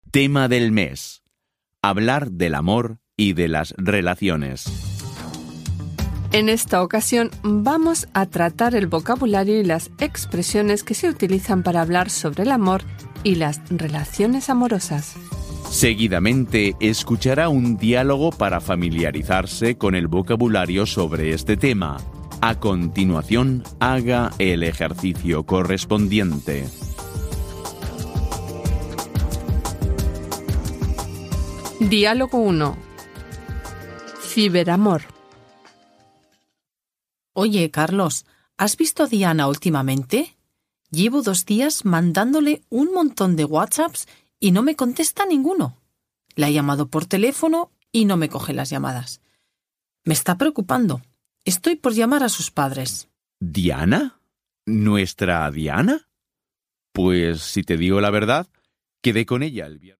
Tema del mes: hablar del amor y de las relaciones. En esta ocasión vamos a tratar el vocabulario y las expresiones que se utilizan para hablar sobre el amor y las relaciones amorosas. Seguidamente escuchará un diálogo para familiarizarse con el vocabulario sobre este tema. A continuación, haga el ejercicio correspondiente. Diálogo 1. Ciberamor. Oye, Carlos, ¿has visto a Diana últimamente? Llevo 2 días mandándole un montón de WhatsApps y no me contesta ninguno. La he llamado por teléfono y no me coge las llamadas. Me está preocupando. Estoy por llamar a sus padres. ¿Diana? ¿Nuestra Diana? Pues, si te digo la verdad, quedé con ella el viernes.